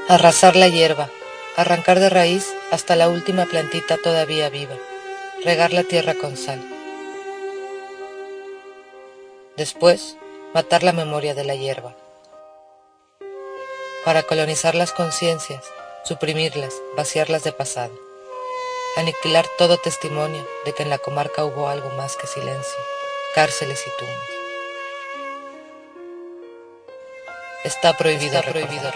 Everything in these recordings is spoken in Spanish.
Arrasar la hierba, arrancar de raíz hasta la última plantita todavía viva, regar la tierra con sal. Después, matar la memoria de la hierba. Para colonizar las conciencias, suprimirlas, vaciarlas de pasado. Aniquilar todo testimonio de que en la comarca hubo algo más que silencio, cárceles y tumbas. Está prohibido recordar.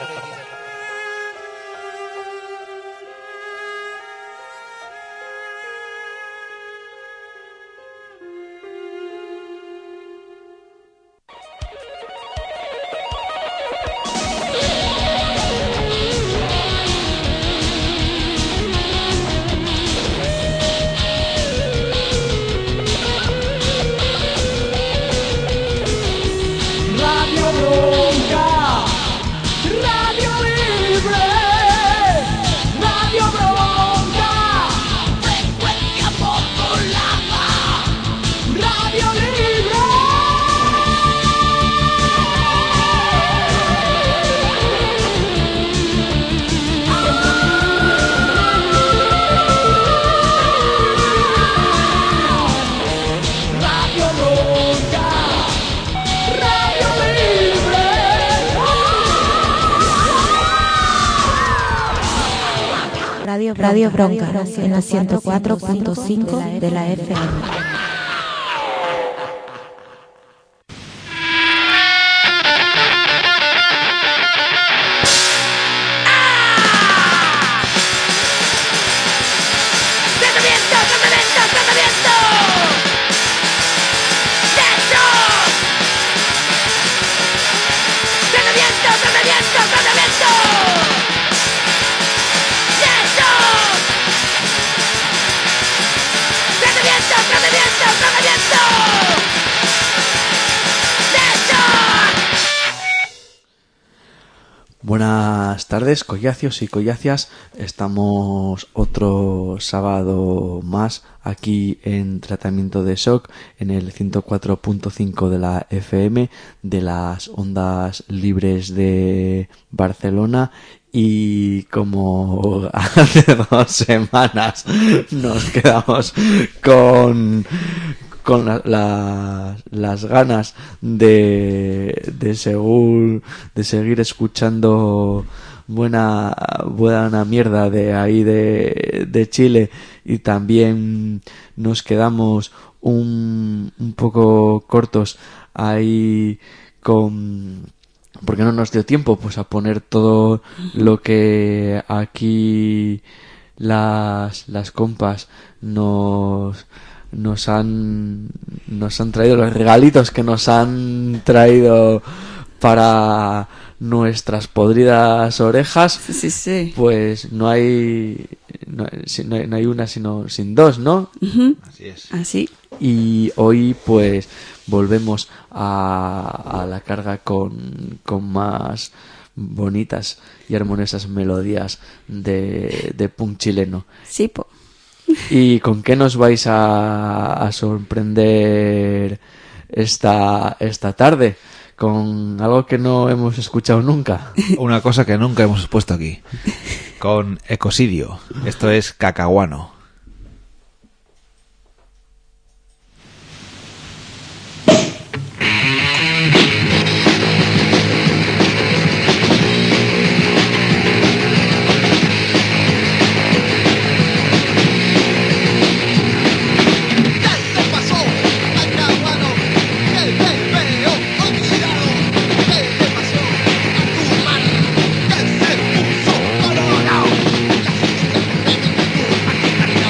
Radio Bronca en la 104.5 de la FM. Buenas tardes, collacios y collacias. Estamos otro sábado más aquí en Tratamiento de Shock en el 104.5 de la FM de las ondas libres de Barcelona. Y como hace 2 semanas nos quedamos con las ganas de seguir escuchando buena mierda de ahí de Chile, y también nos quedamos un poco cortos ahí porque no nos dio tiempo pues a poner todo lo que aquí las compas nos han traído, los regalitos que nos han traído para nuestras podridas orejas. Sí. Pues no hay una sin dos, ¿no? Uh-huh. Así es. Así. Y hoy pues volvemos a la carga con más bonitas y armoniosas melodías de punk chileno. Sí, po. ¿Y con qué nos vais a sorprender esta tarde? Con algo que no hemos escuchado nunca. Una cosa que nunca hemos puesto aquí. Con Ecocidio. Esto es Cacahuano. Colorado,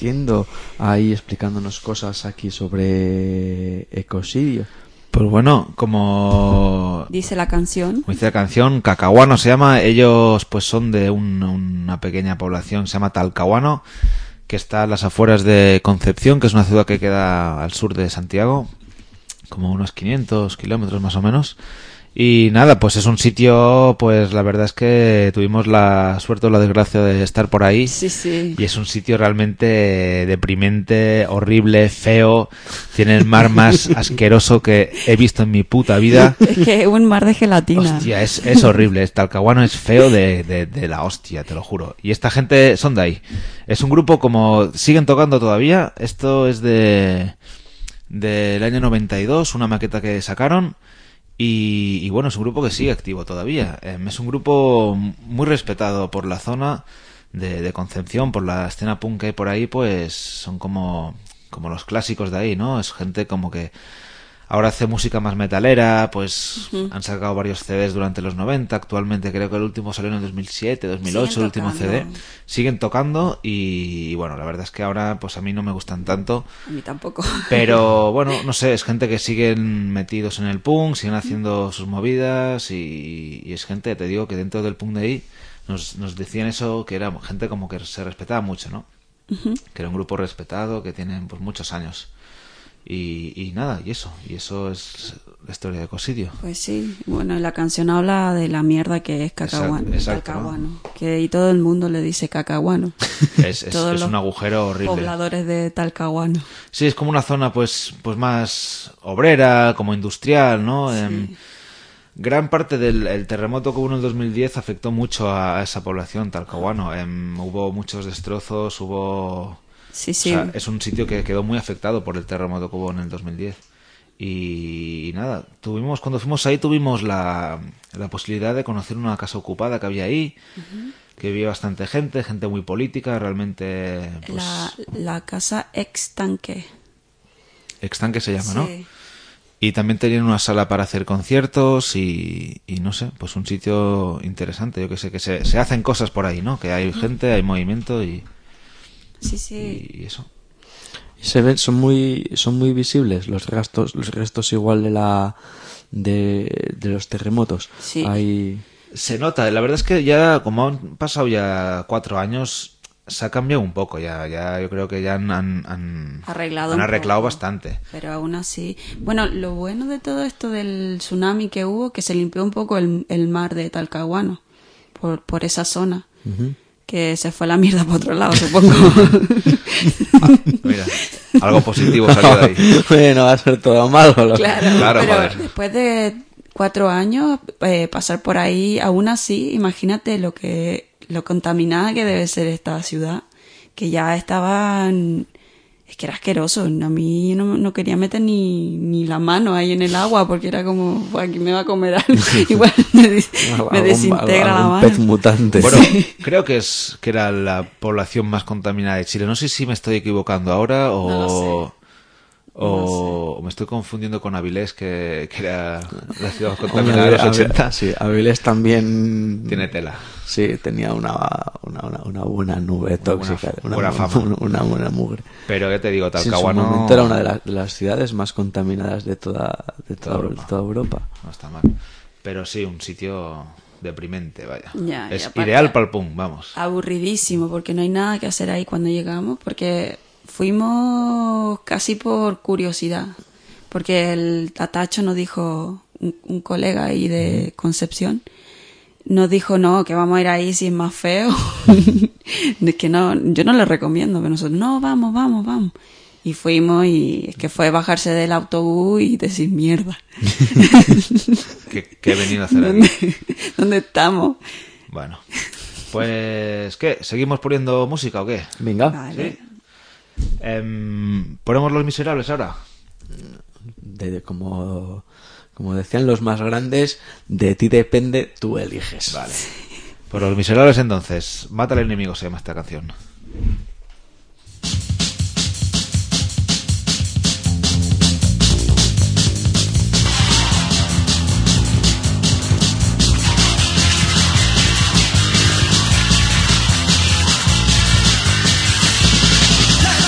haciendo ahí explicándonos cosas aquí sobre ecocidio? Pues bueno, como dice la canción, Cacahuano se llama. Ellos pues son de una pequeña población, se llama Talcahuano, que está a las afueras de Concepción, que es una ciudad que queda al sur de Santiago, como unos 500 kilómetros más o menos. Y nada, pues es un sitio, pues la verdad es que tuvimos la suerte o la desgracia de estar por ahí. Sí. Y es un sitio realmente deprimente, horrible, feo. Tiene el mar más asqueroso que he visto en mi puta vida. Es que es un mar de gelatina. Hostia, es horrible. Talcahuano es feo de la hostia, te lo juro. Y esta gente son de ahí. Es un grupo como... Siguen tocando todavía. Esto es del año 92, una maqueta que sacaron. Y bueno, es un grupo que sigue activo todavía. Es un grupo muy respetado por la zona de Concepción, por la escena punk que hay por ahí, pues son como los clásicos de ahí, ¿no? Es gente como que ahora hace música más metalera, pues han sacado varios CDs durante los 90, actualmente creo que el último salió en el 2007, 2008, el último CD. Siguen tocando y bueno, la verdad es que ahora pues a mí no me gustan tanto. A mí tampoco. Pero bueno, no sé, es gente que siguen metidos en el punk, siguen haciendo sus movidas y es gente, te digo, que dentro del punk de ahí nos decían eso, que era gente como que se respetaba mucho, ¿no? Que era un grupo respetado, que tienen pues muchos años. Y nada, y eso es la historia de Ecocidio. Pues sí, bueno, la canción habla de la mierda que es Cacahuano, exacto, Talcahuano, ¿no? y todo el mundo le dice Cacahuano. Es un agujero horrible. Pobladores de Talcahuano. Sí, es como una zona pues más obrera, como industrial, ¿no? Sí. Gran parte del terremoto que hubo en el 2010 afectó mucho a esa población Talcahuano. Hubo muchos destrozos, Sí. O sea, es un sitio que quedó muy afectado por el terremoto que hubo en el 2010. Y nada, cuando fuimos ahí tuvimos la posibilidad de conocer una casa ocupada que había ahí, que vivía bastante gente muy política, realmente... Pues, la casa Extanque. Extanque se llama, Sí. ¿no? Y también tenían una sala para hacer conciertos y no sé, pues un sitio interesante. Yo que sé, que se hacen cosas por ahí, ¿no? Que hay gente, hay movimiento y... Sí. Y eso. Y se ven, son muy visibles los restos igual de los terremotos. Sí. Hay... Se nota, la verdad es que ya, como han pasado ya 4 años, se ha cambiado un poco, ya yo creo que ya han arreglado bastante. Pero aún así, bueno, lo bueno de todo esto del tsunami que hubo, que se limpió un poco el mar de Talcahuano, por esa zona. Que se fue la mierda por otro lado, supongo. Mira, algo positivo salió de ahí. Bueno, va a ser todo malo. Claro, pero joder. después de 4 años, pasar por ahí, aún así, imagínate lo contaminada que debe ser esta ciudad, que ya estaban... Es que era asqueroso. A mí no quería meter ni la mano ahí en el agua porque era como, aquí me va a comer algo. Igual me desintegra la mano. Un pez mutante. Bueno, creo que era la población más contaminada de Chile. No sé si me estoy equivocando ahora o... No lo sé. O me estoy confundiendo con Avilés, que era la ciudad más contaminada de los 80. Sí, Avilés también... Tiene tela. Sí, tenía una buena nube tóxica. Buena fama. Una buena mugre. Pero ya te digo, Sí, en su Talcahuano... momento era una de las ciudades más contaminadas de toda Europa. No está mal. Pero sí, un sitio deprimente, vaya. Ya, es aparte, ideal para el punk, vamos. Aburridísimo, porque no hay nada que hacer ahí cuando llegamos, porque fuimos casi por curiosidad, porque el Tatacho nos dijo, un colega ahí de Concepción, nos dijo, no, que vamos a ir ahí si es más feo. Es que no, yo no le recomiendo, pero nosotros, no, vamos. Y fuimos y es que fue bajarse del autobús y decir, mierda. ¿Qué he venido a hacer aquí? ¿Dónde estamos? Bueno, pues, ¿qué? ¿Seguimos poniendo música o qué? Venga. Vale. ¿Ponemos Los Miserables ahora? Como decían los más grandes, de ti depende, tú eliges. Vale. Pues Los Miserables entonces. Mata al enemigo se llama esta canción. La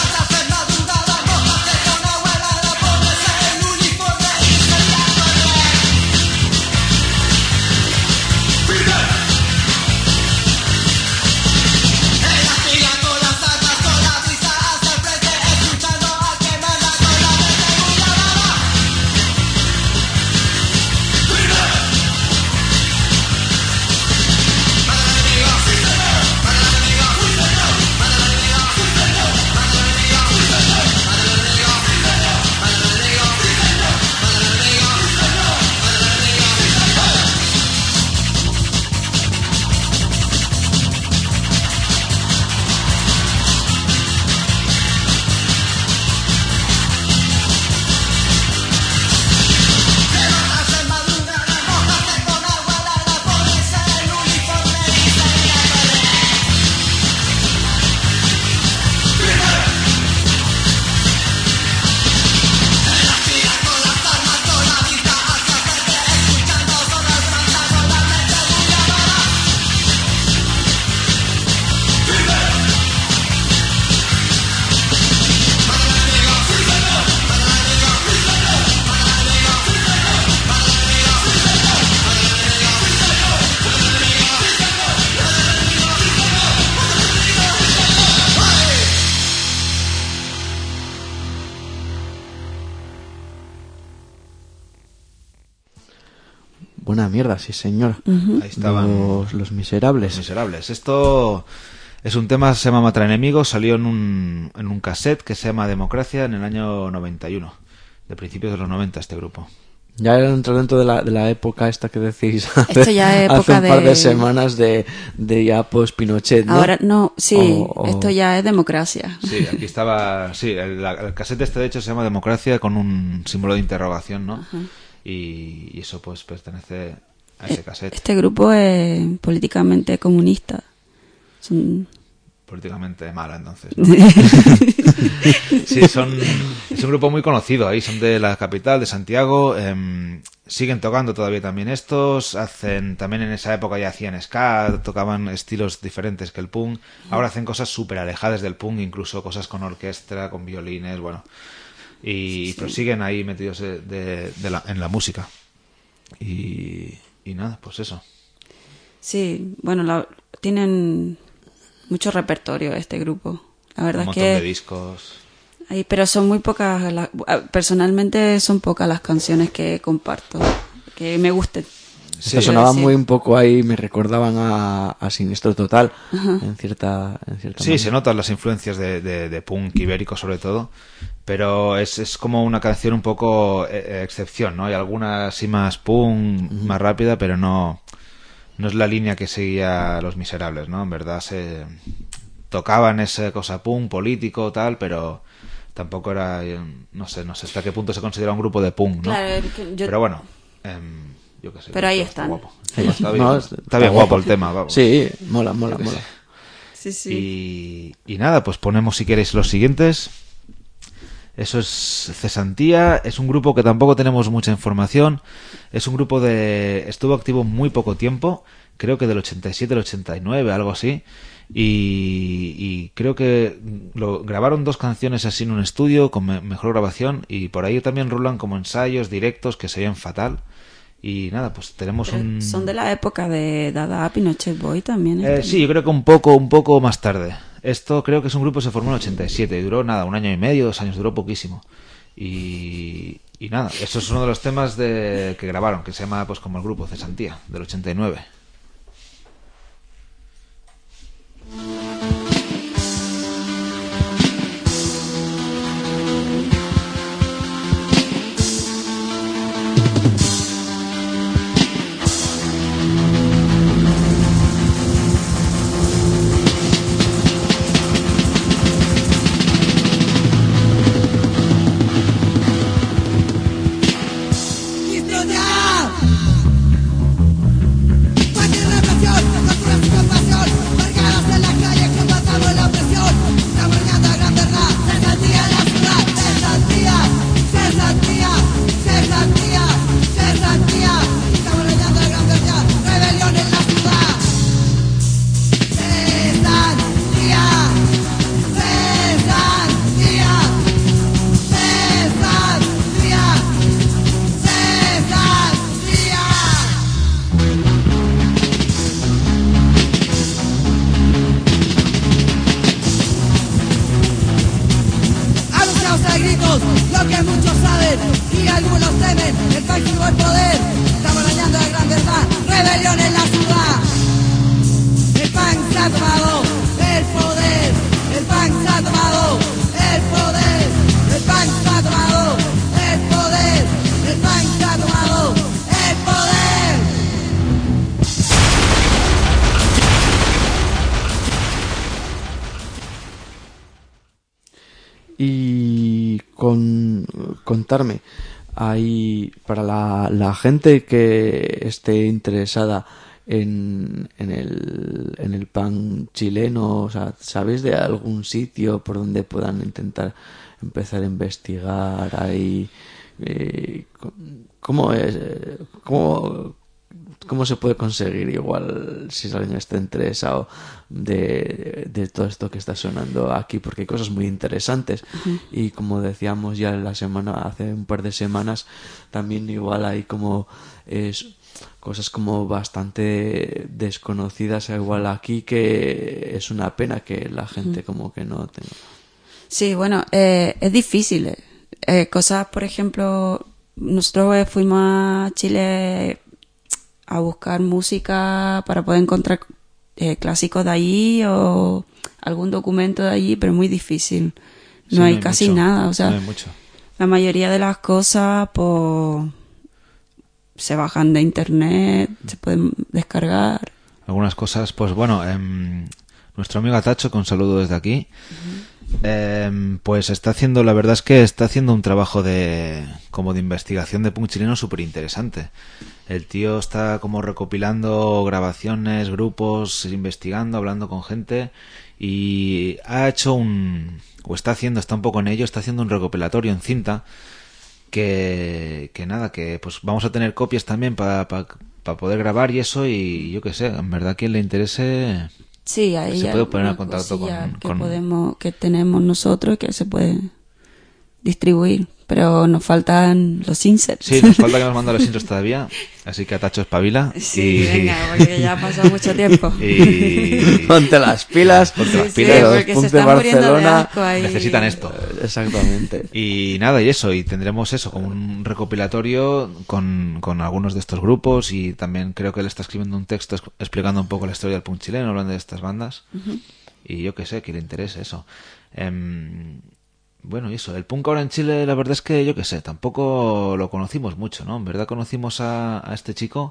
Buena mierda, sí señor. Ahí estaban Los Miserables. Los Miserables. Esto es un tema, se llama Matar Enemigos, salió en un cassette que se llama Democracia en el año 91, de principios de los 90 este grupo. Ya entró dentro de la época esta que decís Esto ya es época hace un par de semanas de ya post-Pinochet, ¿no? Ahora no, sí, esto ya es democracia. Sí, aquí estaba, sí, el cassette este de hecho se llama Democracia con un símbolo de interrogación, ¿no? Ajá. Y eso pues pertenece a ese cassette. Este grupo es políticamente comunista. Son... Políticamente mala, entonces, ¿no? Sí, es un grupo muy conocido ahí, son de la capital, de Santiago, siguen tocando todavía también estos, hacen, también en esa época ya hacían ska, tocaban estilos diferentes que el punk, ahora hacen cosas súper alejadas del punk, incluso cosas con orquesta, con violines, bueno, y prosiguen ahí metidos en la música. Y nada, pues eso. Sí, bueno, tienen mucho repertorio este grupo. La verdad Un es montón que de discos. pero son muy pocas, personalmente son pocas las canciones que comparto, que me gusten. Sí, sonaba muy un poco ahí, me recordaban a Siniestro Total, en cierta Sí, manera. se notan las influencias de punk ibérico sobre todo, pero es como una canción un poco excepción, ¿no? Hay alguna así más punk, más rápida, pero no es la línea que seguía Los Miserables, ¿no? En verdad se tocaban esa cosa punk, político, tal, pero tampoco era, no sé hasta qué punto se considera un grupo de punk, ¿no? Claro, pero bueno, yo qué sé. Pero ahí está están. guapo. Está bien guapo el tema, vamos. Sí, mola. Sí, sí. Y nada, pues ponemos si queréis los siguientes. Eso es Cesantía, es un grupo que tampoco tenemos mucha información, es un grupo estuvo activo muy poco tiempo, creo que del 87 al 89, algo así, y creo que grabaron 2 canciones así en un estudio con mejor grabación, y por ahí también rulan como ensayos directos que se oyen fatal. Y nada, pues tenemos Son de la época de Dada, Pinochet Boy también. Sí, yo creo que un poco más tarde. Esto creo que es un grupo que se formó en el 87 y duró nada, 1 año y medio, 2 años, duró poquísimo. Y nada, eso es uno de los temas que grabaron, que se llama pues como el grupo Cesantía, del 89. Y contarme ahí para la gente que esté interesada en el punk chileno, o sea, ¿sabéis de algún sitio por donde puedan intentar empezar a investigar ahí? ¿Cómo es? ¿Cómo se puede conseguir igual si alguien está interesado de todo esto que está sonando aquí? Porque hay cosas muy interesantes. Y como decíamos ya hace un par de semanas, también igual hay como cosas como bastante desconocidas igual aquí, que es una pena que la gente como que no tenga. Sí, bueno, es difícil. Cosas, por ejemplo, nosotros fuimos a Chile a buscar música para poder encontrar clásicos de allí o algún documento de allí, pero es muy difícil. No hay casi mucho, nada, o sea, no hay mucho. La mayoría de las cosas pues se bajan de internet, se pueden descargar. Algunas cosas, pues bueno, nuestro amigo Atacho, con un saludo desde aquí, pues está haciendo, la verdad es que está haciendo un trabajo como de investigación de punk chileno súper interesante. El tío está como recopilando grabaciones, grupos, investigando, hablando con gente, y ha hecho está un poco en ello, está haciendo un recopilatorio en cinta que nada, que pues vamos a tener copias también para poder grabar y eso, y yo qué sé, en verdad quien le interese, sí, ahí se puede poner en contacto que tenemos nosotros que se puede distribuir, pero nos faltan los inserts. Sí, nos falta que nos manden los intros todavía, así que Atacho espabila. Sí, venga, porque ya ha pasado mucho tiempo. Y Ponte las pilas. Ponte las Sí, pilas. Los porque se punks de están muriendo de Barcelona asco ahí. Necesitan esto. Exactamente. Y nada, y eso, y tendremos eso, como un recopilatorio con algunos de estos grupos, y también creo que él está escribiendo un texto explicando un poco la historia del punk chileno, hablando de estas bandas. Y yo qué sé, que le interese eso. Bueno, y eso, el punk ahora en Chile, la verdad es que yo qué sé, tampoco lo conocimos mucho, ¿no? En verdad conocimos a este chico,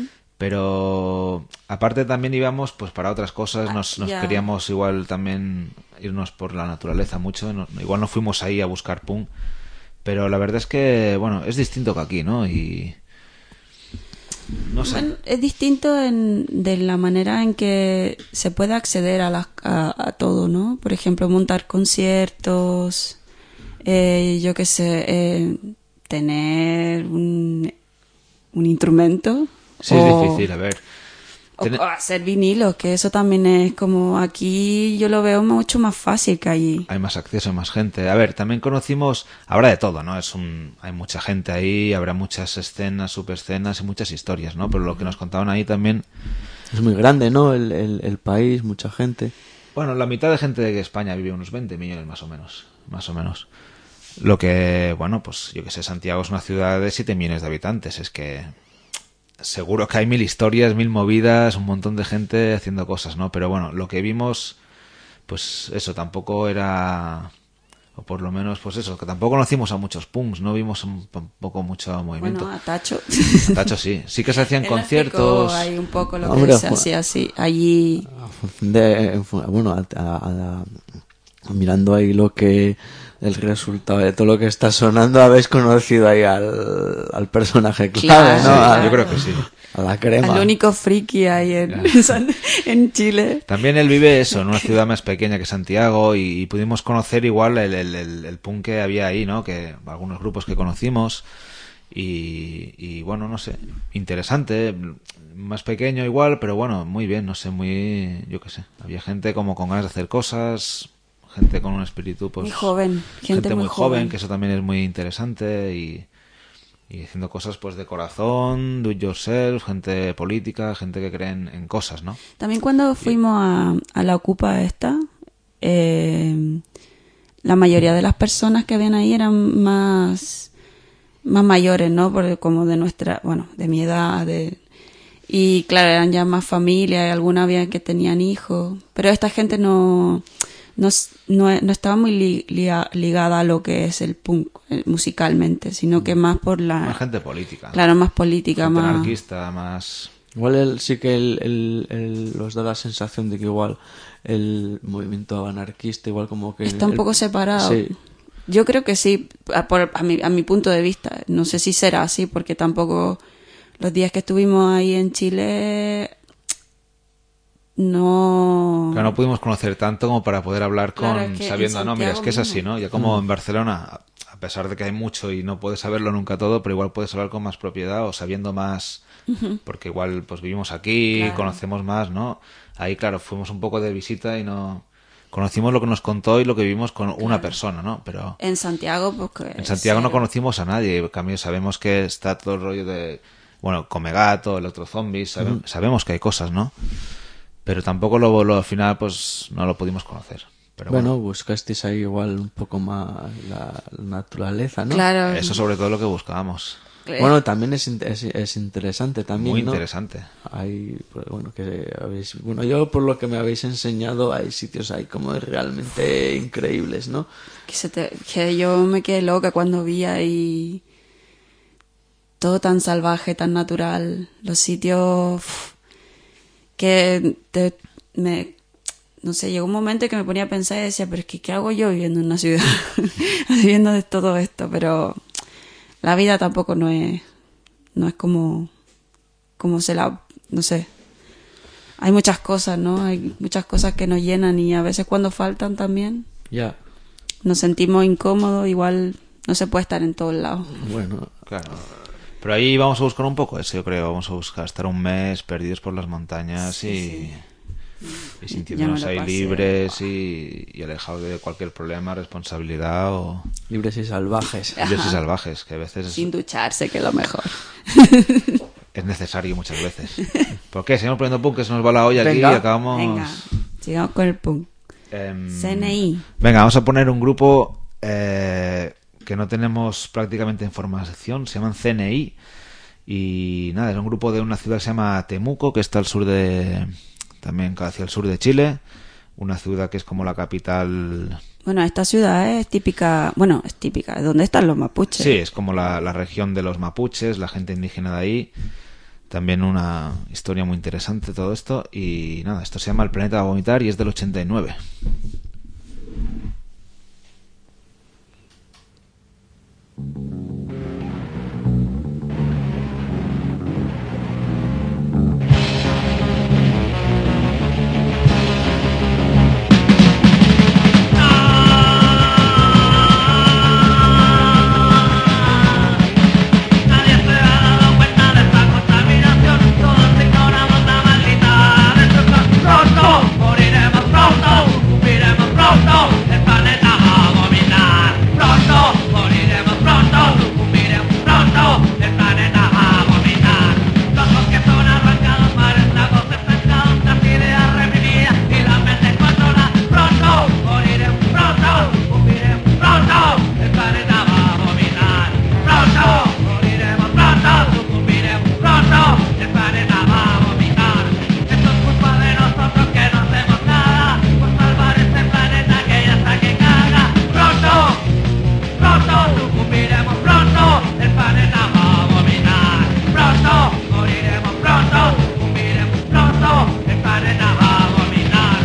pero aparte también íbamos pues para otras cosas, nos ya. queríamos igual también irnos por la naturaleza mucho, igual no fuimos ahí a buscar punk, pero la verdad es que, bueno, es distinto que aquí, ¿no? Y no sé. Bueno, es distinto de la manera en que se puede acceder a todo, ¿no? Por ejemplo, montar conciertos, yo qué sé, tener un instrumento. Sí, es difícil, a ver. O hacer vinilos, que eso también es como aquí yo lo veo mucho más fácil que allí. Hay más acceso, hay más gente. A ver, también conocimos, habrá de todo, ¿no? Hay mucha gente ahí, habrá muchas escenas, subescenas y muchas historias, ¿no? Pero lo que nos contaban ahí también... Es muy grande, ¿no? El país, mucha gente. Bueno, la mitad de gente de España vive unos 20 millones más o menos. Más o menos. Lo que, bueno, pues yo que sé, Santiago es una ciudad de 7 millones de habitantes. Es que seguro que hay 1000 historias, 1000 movidas, un montón de gente haciendo cosas, ¿no? Pero bueno, lo que vimos, pues eso, tampoco era... O por lo menos, pues eso, que tampoco conocimos a muchos punks, no vimos un poco mucho movimiento. Bueno, a Tacho. A Tacho sí que se hacían Él conciertos. hay un poco lo Hombre, que se hacía así, allí. Bueno, mirando ahí el resultado de todo lo que está sonando, habéis conocido ahí al personaje clave, Claro, ¿no? Yo creo que sí. A la crema. Al único friki ahí en Chile. También él vive eso, en una ciudad más pequeña que Santiago, y pudimos conocer igual el punk que había ahí, ¿no? Que algunos grupos que conocimos, y bueno, no sé, interesante, más pequeño igual, pero bueno, muy bien, no sé, yo qué sé, había gente como con ganas de hacer cosas, gente con un espíritu pues Muy joven, gente muy joven, que eso también es muy interesante, y haciendo cosas pues de corazón, do it yourself, gente política, gente que cree en cosas, ¿no? También cuando fuimos a la Ocupa esta, la mayoría de las personas que habían ahí eran más mayores, ¿no? Porque como de de mi edad, y claro, eran ya más familia, y algunas había que tenían hijos, pero esta gente no estaba muy ligada a lo que es el punk musicalmente, sino que más por Más gente política. Claro, más política, gente más anarquista, más... Igual sí que os da la sensación de que igual el movimiento anarquista igual como que... está un poco separado. Sí. Yo creo que sí, a mi punto de vista. No sé si será así, porque tampoco los días que estuvimos ahí en Chile... No... Claro, no pudimos conocer tanto como para poder hablar Claro, es que sabiendo, en no, mira, es que es Santiago así, ¿no? Ya como en Barcelona, a pesar de que hay mucho y no puedes saberlo nunca todo, pero igual puedes hablar con más propiedad o sabiendo más, porque igual pues vivimos aquí, Claro. conocemos más, ¿no? Ahí, claro, fuimos un poco de visita y no... Conocimos lo que nos contó y lo que vivimos con una persona, ¿no? Pero En Santiago, pues... en Santiago no conocimos a nadie, en cambio sabemos que está todo el rollo de... Bueno, Come Gato, el otro Zombies, sabemos que hay cosas, ¿no? Pero tampoco al final pues no lo pudimos conocer. Pero bueno, buscasteis ahí igual un poco más la naturaleza, ¿no? Claro. eso sobre todo lo que buscábamos. Bueno, también es interesante también, Muy ¿no? interesante. Hay, pues, bueno, yo por lo que me habéis enseñado, hay sitios ahí como realmente increíbles, ¿no? Que yo me quedé loca cuando vi ahí todo tan salvaje, tan natural, los sitios no sé, llegó un momento que me ponía a pensar y decía, pero es que ¿qué hago yo viviendo en una ciudad? Viviendo de todo esto, pero la vida tampoco no es como no sé. Hay muchas cosas, ¿no? Hay muchas cosas que nos llenan y a veces cuando faltan también Ya. nos sentimos incómodos, igual no se puede estar en todos lados. Bueno, Claro. Pero ahí vamos a buscar un poco eso, yo creo. Vamos a buscar estar un mes perdidos por las montañas y sintiéndonos Ya me lo ahí pasé. libres y alejados de cualquier problema, responsabilidad o libres y salvajes. libres y salvajes, que a veces Sin ducharse, que es lo mejor. es necesario muchas veces. ¿Por qué? Seguimos poniendo punk, que se nos va la olla aquí y Venga. acabamos... Venga, sigamos con el punk. CNI. Venga, vamos a poner un grupo que no tenemos prácticamente información, se llaman CNI y nada, es un grupo de una ciudad que se llama Temuco, que está al sur también hacia el sur de Chile, una ciudad que es como la capital. Bueno, esta ciudad es típica, ¿dónde están los mapuches? Sí, es como la región de los mapuches, la gente indígena de ahí. También una historia muy interesante todo esto. Y nada, esto se llama El Planeta va a Vomitar y es del 89. Nadie se ha dado cuenta de esta contaminación. Todos ignoramos la maldita destrucción. Pronto moriremos, pronto sucumbiremos, pronto el planeta va a vomitar. Pronto moriremos, pronto sucumbiremos, pronto el planeta va a vomitar. Los bosques son arrancados para esclavos estancados, las ideas reprimidas y las mentes controladas. Pronto moriremos, pronto sucumbiremos, pronto el planeta va a vomitar. Pronto moriremos, pronto sucumbiremos, pronto el planeta va a vomitar. Esto es culpa de nosotros que no hacemos nada por salvar este planeta que ya está que caga. Pronto sucumbiremos, pronto el planeta va a vomitar. Pronto moriremos, pronto sucumbiremos, pronto el planeta va a vomitar.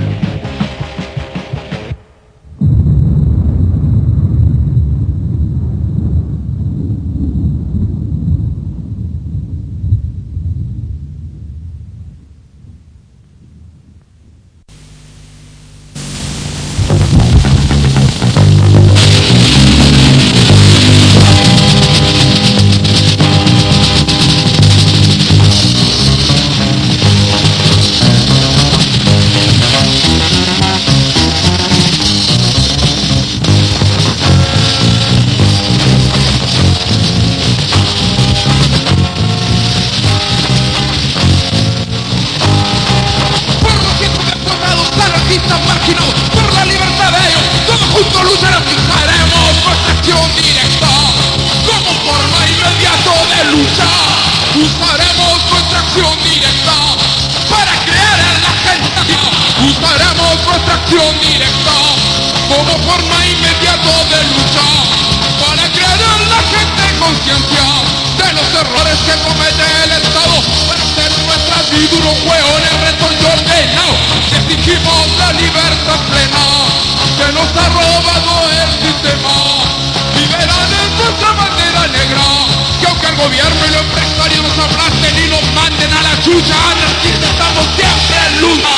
Por los cientos de cuadrados anarquistas marginados, por la libertad de ellos, todos juntos lucharemos. Usaremos nuestra acción directa como forma inmediata de lucha. Usaremos nuestra acción directa para crear en la gente. Usaremos nuestra acción directa como forma inmediata de lucha para crear en la gente conciencia de los errores que comete el Estado para hacer nuestras vidas unos hueones retos y ordenados. Exigimos la libertad plena que nos ha robado el sistema. Liberales nuestra bandera negra, que aunque el gobierno y los empresarios nos aplasten y nos manden a la chucha, anarquistas estamos siempre en lucha.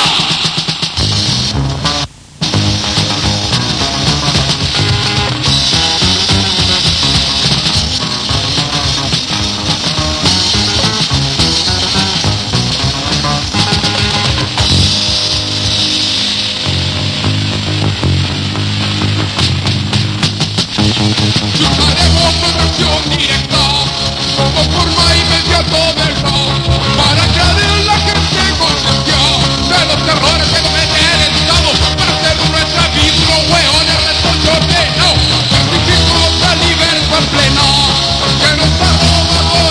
Usaremos nuestra acción directa como forma inmediata del caos para crear en la gente conciencia de los errores que comete el Estado para hacer nuestra vida unos hueones restos y ordenados. Exigimos la libertad plena que nos ha robado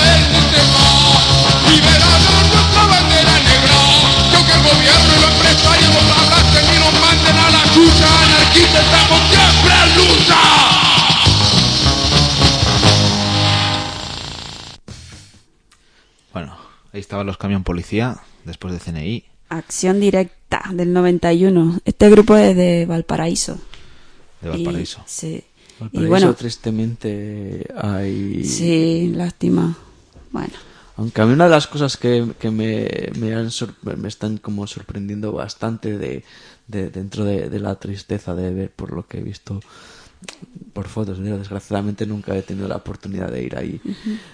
Ahí estaban los camión policía, después de CNI. Acción Directa, del 91. Este grupo es de Valparaíso. De Valparaíso. Sí. Valparaíso, Y bueno, tristemente hay... sí, lástima. Bueno. Aunque a mí una de las cosas que me están como sorprendiendo bastante de dentro de la tristeza de ver, por lo que he visto por fotos, ¿no? Desgraciadamente nunca he tenido la oportunidad de ir ahí.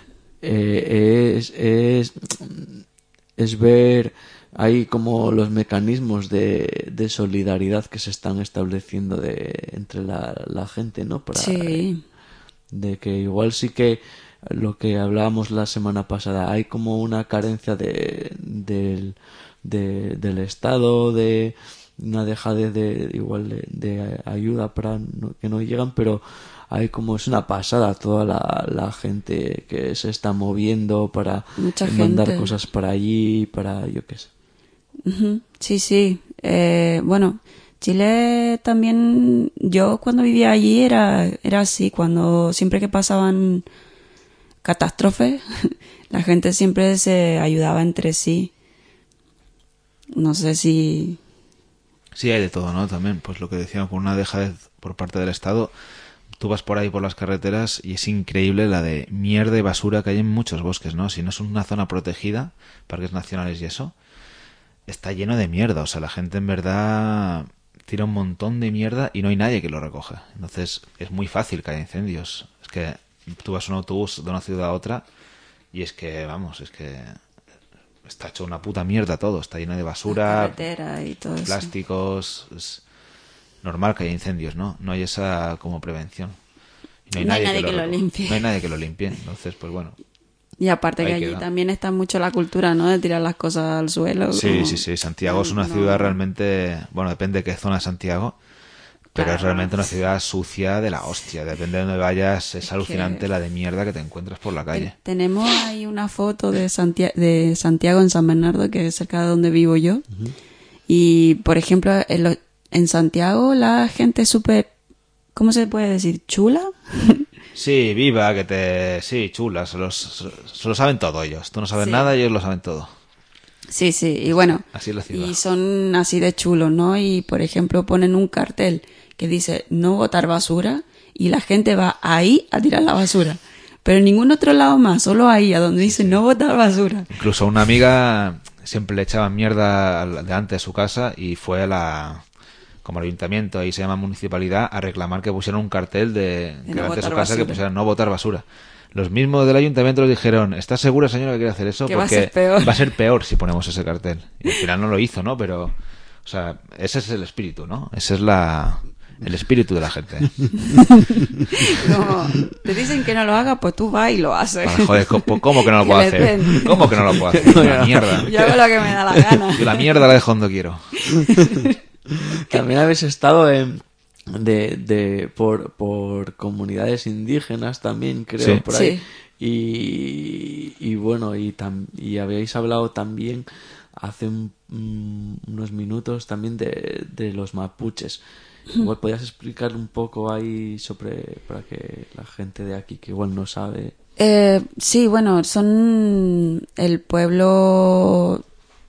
Es ver ahí como los mecanismos de solidaridad que se están estableciendo entre la gente, ¿no? Sí. De que igual sí que lo que hablábamos la semana pasada, hay como una carencia del Estado, de una dejadez de ayuda para que no llegan, pero hay como es una pasada toda la gente que se está moviendo para Mucha mandar gente. cosas para allí, para yo qué sé. Ujú. Sí, sí. Bueno, Chile también, yo cuando vivía allí era así, cuando siempre que pasaban catástrofes, la gente siempre se ayudaba entre sí. No sé si... Sí, hay de todo, ¿no? También, pues lo que decíamos, con una dejadez por parte del Estado. Tú vas por ahí por las carreteras y es increíble la de mierda y basura que hay en muchos bosques, ¿no? Si no es una zona protegida, parques nacionales y eso, está lleno de mierda. O sea, la gente en verdad tira un montón de mierda y no hay nadie que lo recoja. Entonces es muy fácil que haya incendios. Es que tú vas en un autobús de una ciudad a otra y es que, vamos, es que está hecho una puta mierda todo. Está lleno de basura, carretera y todo eso. plásticos. Es normal que haya incendios, ¿no? No hay esa como prevención. Y No hay nadie que lo limpie. No hay nadie que lo limpie. Entonces, pues bueno. Y aparte que Ahí allí queda. también está mucho la cultura, ¿no? De tirar las cosas al suelo. Sí, como- sí, sí. Santiago es una No. ciudad realmente... Bueno, depende de qué zona de Santiago. Pero es Claro. realmente una ciudad sucia de la hostia. Depende de dónde vayas, es que- alucinante la de mierda que te encuentras por la calle. Tenemos ahí una foto de Santiago en San Bernardo, que es cerca de donde vivo yo. Y, por ejemplo, en Santiago la gente es súper, ¿cómo se puede decir? ¿Chula? Sí, viva, que te... Sí, chula. Se lo saben todo ellos. Tú no sabes Sí. nada y ellos lo saben todo. Sí, sí. Y bueno, Así es la ciudad. y son así de chulos, ¿no? Y, por ejemplo, ponen un cartel que dice no botar basura y la gente va ahí a tirar la basura. Pero en ningún otro lado más, solo ahí, a donde dice no botar basura. Incluso a una amiga siempre le echaban mierda delante de su casa y fue como el ayuntamiento, ahí se llama municipalidad, a reclamar que pusieran un cartel que no delante de botar su casa que basura. pusieran no botar basura. Los mismos del ayuntamiento les dijeron, ¿estás segura, señora, que quiere hacer eso? Que va a Porque ser peor. va a ser peor si ponemos ese cartel. Y al final no lo hizo, ¿no? Pero, o sea, ese es el espíritu, ¿no? Ese es el espíritu de la gente. No, te dicen que no lo haga, pues tú vas y lo haces. Vale, joder, ¿cómo que no lo Que puedo les hacer? den. ¿Cómo que no lo puedo hacer? La mierda. Yo hago lo que me da la gana. Yo la mierda la dejo donde quiero. También habéis estado por comunidades indígenas también, creo, Sí. por ahí. Sí. Y bueno, y habéis hablado también hace unos minutos también de los mapuches. Igual podías explicar un poco ahí para que la gente de aquí que igual no sabe. Sí, bueno, son el pueblo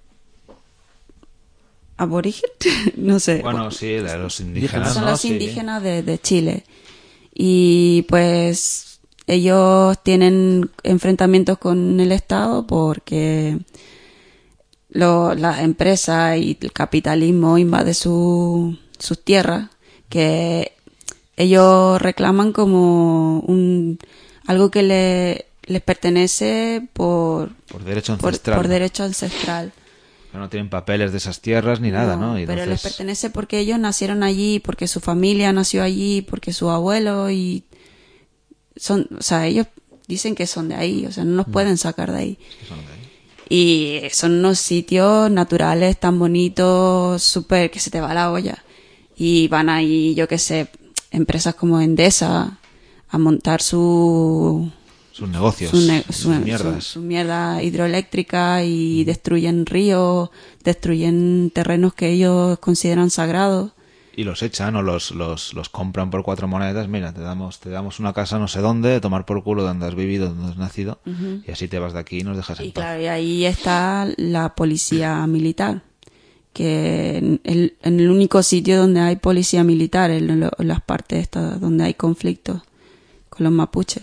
aborigen, no sé. Bueno, sí, de los indígenas, Son ¿no? los Sí. indígenas de Chile. Y pues ellos tienen enfrentamientos con el Estado porque las empresas y el capitalismo invade sus tierras, que ellos reclaman como algo que les pertenece por derecho ancestral. por ¿no? derecho ancestral. Que no tienen papeles de esas tierras ni nada, ¿no? Y Pero les entonces, pertenece porque ellos nacieron allí, porque su familia nació allí, porque su abuelo y o sea, ellos dicen que son de ahí, o sea, no los pueden sacar de ahí. son de ahí. Y son unos sitios naturales tan bonitos, súper que se te va la olla. Y van ahí, yo qué sé, empresas como Endesa a montar sus negocios, sus mierdas. su mierda hidroeléctrica y destruyen ríos, destruyen terrenos que ellos consideran sagrados. y los echan o los compran por 4 monedas. Mira, te damos una casa no sé dónde, tomar por culo donde has vivido, donde has nacido, y así te vas de aquí y nos dejas en Y paz. claro, y ahí está la policía militar, que en el único sitio donde hay policía militar, en las partes estas donde hay conflictos con los mapuches.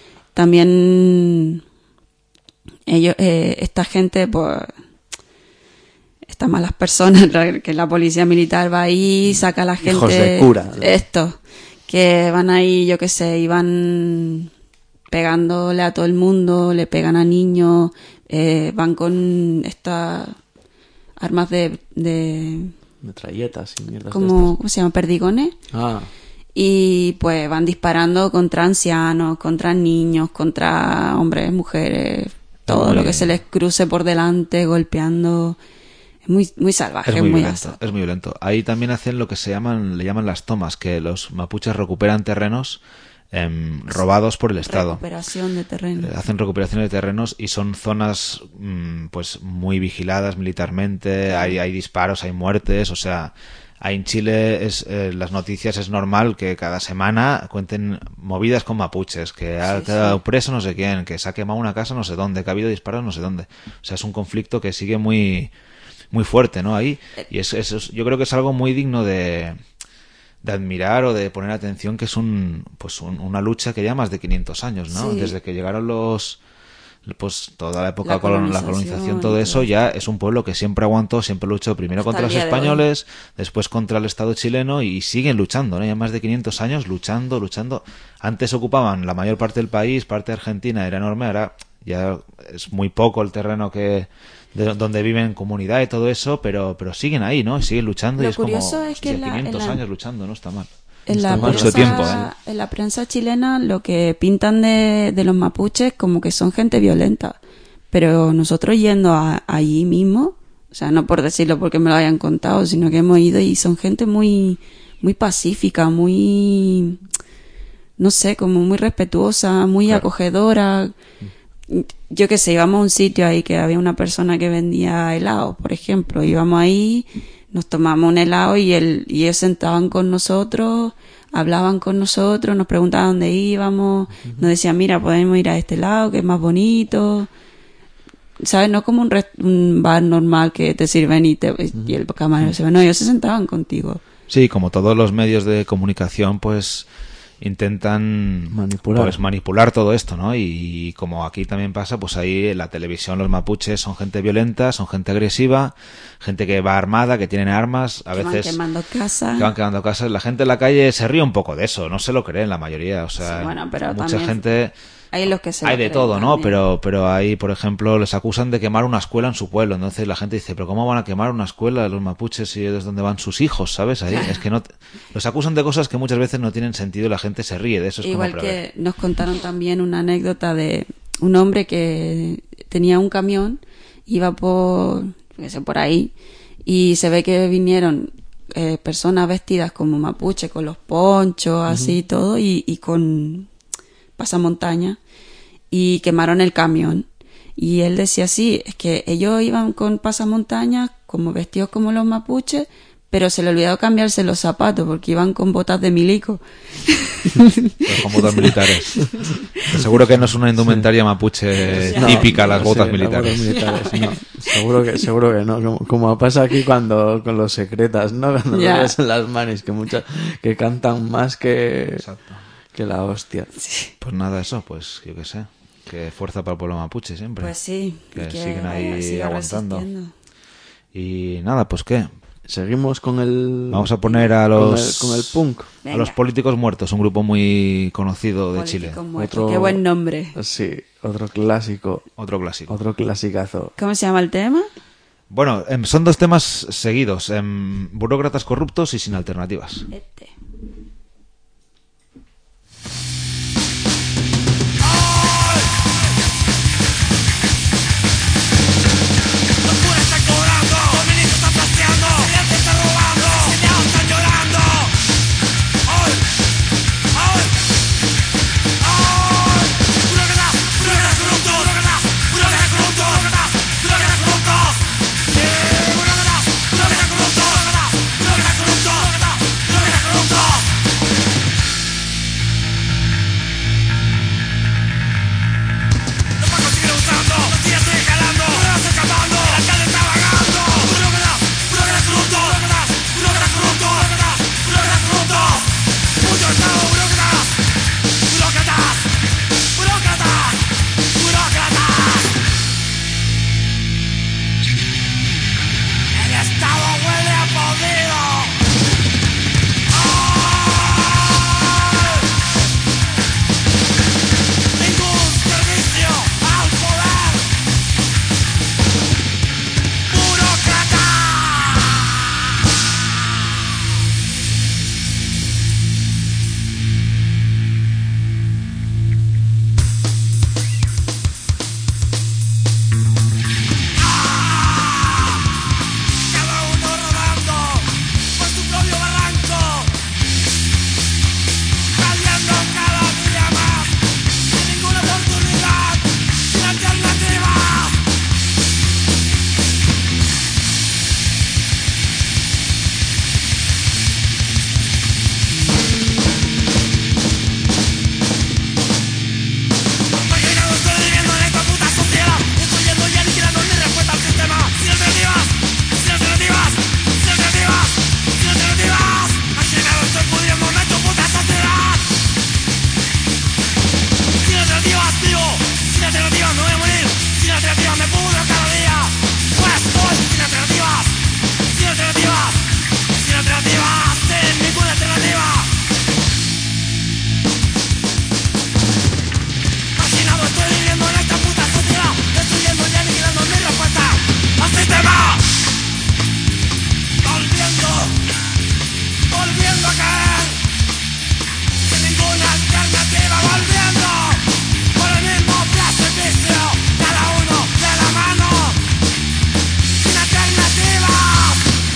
También ellos, esta gente, pues, estas malas personas, que la policía militar va ahí, saca a la gente, Hijos de cura. estos, que van ahí, yo qué sé, y van pegándole a todo el mundo, le pegan a niños, van con estas armas de Metralletas y mierdas de ¿cómo se llama? Perdigones. estas. Y pues van disparando contra ancianos, contra niños, contra hombres, mujeres, todo Muy lo que bien. se les cruce por delante, golpeando. Es muy salvaje, Es muy violento, ácido. es muy violento. Ahí también hacen lo que le llaman las tomas, que los mapuches recuperan terrenos robados por el Estado. Recuperación de terreno. Hacen recuperación de terrenos y son zonas pues muy vigiladas militarmente, hay disparos, hay muertes, o sea, ahí en Chile las noticias es normal que cada semana cuenten movidas con mapuches, que ha quedado preso no sé quién, que se ha quemado una casa no sé dónde, que ha habido disparos no sé dónde. O sea, es un conflicto que sigue muy fuerte, ¿no? Ahí, y yo creo que es algo muy digno de admirar o de poner atención, que es una lucha que lleva más de 500 años, ¿no? Sí. Desde que llegaron pues toda la época La la colonización, colonización, todo eso, todo ya es un pueblo que siempre aguantó, siempre luchó primero Hasta contra el los día de españoles, después contra el Estado chileno y siguen luchando, ¿no? Ya más de 500 años luchando. Antes ocupaban la mayor parte del país, parte de Argentina era enorme, ahora ya es muy poco el terreno donde viven en comunidad y todo eso, pero siguen ahí, ¿no? Y siguen luchando. Lo y es curioso como, es que hostia, en 500 la- años luchando, no está mal. En la, Mucho prensa, tiempo, en la prensa chilena lo que pintan de los mapuches como que son gente violenta, pero nosotros yendo allí mismo, o sea, no por decirlo porque me lo hayan contado, sino que hemos ido y son gente muy pacífica, muy, no sé, como muy respetuosa, muy Claro. acogedora. Yo qué sé, íbamos a un sitio ahí que había una persona que vendía helado, por ejemplo, íbamos ahí, nos tomamos un helado y ellos sentaban con nosotros, hablaban con nosotros, nos preguntaban dónde íbamos, nos decían, mira, podemos ir a este lado, que es más bonito, ¿sabes? No como un bar normal que te sirven y el camarero se va, no, ellos se sentaban contigo. Sí, como todos los medios de comunicación, pues intentan manipular todo esto, ¿no? Y como aquí también pasa, pues ahí en la televisión los mapuches son gente violenta, son gente agresiva, gente que va armada, que tienen armas, a Que van veces quemando casas. que van quemando casas. La gente en la calle se ríe un poco de eso, no se lo creen la mayoría, o sea, Sí, bueno, pero mucha también gente... hay los que se Hay lo de creen todo, ¿no? también. Pero ahí, por ejemplo, les acusan de quemar una escuela en su pueblo. Entonces la gente dice, pero ¿cómo van a quemar una escuela los mapuches si es donde van sus hijos, ¿sabes? Ahí es que no... Los acusan de cosas que muchas veces no tienen sentido y la gente se ríe de eso. Es Igual como prever. que nos contaron también una anécdota de un hombre que tenía un camión, iba por ahí, y se ve que vinieron personas vestidas como mapuche, con los ponchos, así todo, y con pasamontaña, y quemaron el camión. Y él decía, sí, es que ellos iban con pasamontañas, como vestidos como los mapuches, pero se le olvidó cambiarse los zapatos porque iban con botas de milico. Pues con botas militares. Seguro que no es una indumentaria mapuche típica, las botas Sí, militares. no. Seguro que no. Como pasa aquí con los secretas, ¿no? Cuando Ya. lo ves en las manis, que muchas que cantan más que Exacto. la hostia. Pues nada, eso, pues yo qué sé. Que fuerza para el pueblo mapuche siempre. Pues sí, Que y siguen ahí siga aguantando. resistiendo. Y nada, pues qué. Seguimos con el Vamos a poner a con el punk. a los políticos muertos, un grupo muy conocido de Chile. Políticos muertos. Otro- Qué buen nombre. Sí, otro clásico, Otro clásico. otro clasicazo. ¿Cómo se llama el tema? Bueno, son dos temas seguidos. Burócratas corruptos y sin alternativas. Este. Los curas están cobrando, los ministros están trasteando, el cliente está robando, los empleados están llorando. ¡Ay! ¡Ay! ¡Ay! ¡Burócratas! ¡Burócratas corruptos! ¡Burócratas! ¡Burócratas corruptos! ¡Burócratas! ¡Burócratas corruptos! ¡Burócratas! ¡Burócratas corruptos! ¡Burócratas! ¡Burócratas corruptos! ¡Burócratas! alternativas, tío. Sin alternativas me voy a morir. Sin alternativas me pudro cada día. Pues voy sin alternativas. Sin alternativas. Sin alternativas. Sin ninguna alternativa. Fascinado estoy viviendo en esta puta sociedad. Destruyendo y aniquilando mi respuesta al sistema. Volviendo a caer. Sin ninguna alternativa. Volviendo por el mismo precipicio. Cada uno de la mano. Sin alternativas.